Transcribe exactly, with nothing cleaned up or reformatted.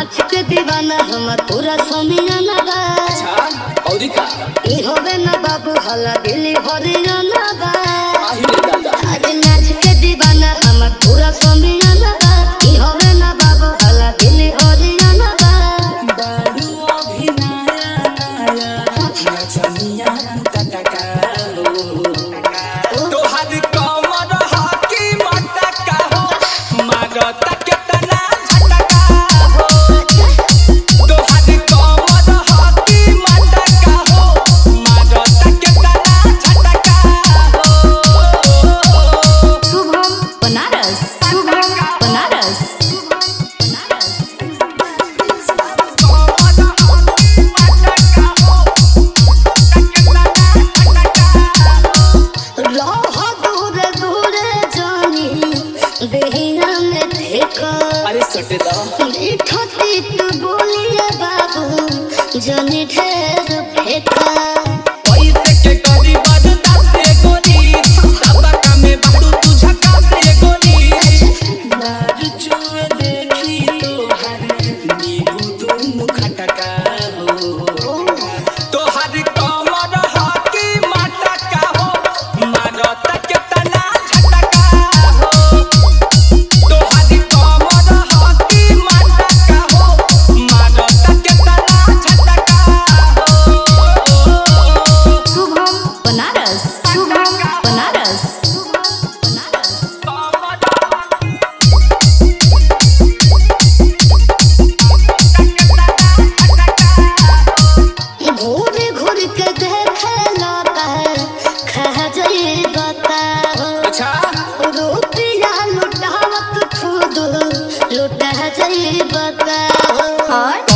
नाच के दीवाना हमर पूरा समियाना बा। अच्छा औरी का ई होवे ना बाबू हला दिली हरियाना बा। आही रे दादा आज नाच के दीवाना हमर पूरा समियाना बा। ई होवे ना बाबू हला दिली हरियाना बा। बारू अभी नया नया नचनिया टटका हो तोहर कमर हाकी मटका हो मारता केतना झटका हो तोहर कमर हाकी मटका हो मारता केतना झटका हो। शुभम बनारस शुभम बनारस बनारस रह दूर दूर जानी देहिया में देखा। अरे सटे दा मीठो तीत बोलिए बाबू जानी ढेर फेंका। पैसे के करी बदता से गोरी सबका में बारू तू झका से गोरी मार चुए देखी तोहर नींबू दुनु खटका हो तोहर कमर हाकी मटका हो मारता केतना झटका हो तोहर कमर हाकी मटका हो मारता केतना झटका हो। शुभम बनारस शुभम बनारस बनारस घूर घूर के देखे लौटा खा जाई बताओ। अच्छा रुपया लुटावत खुद लुटा जाई बताओ। और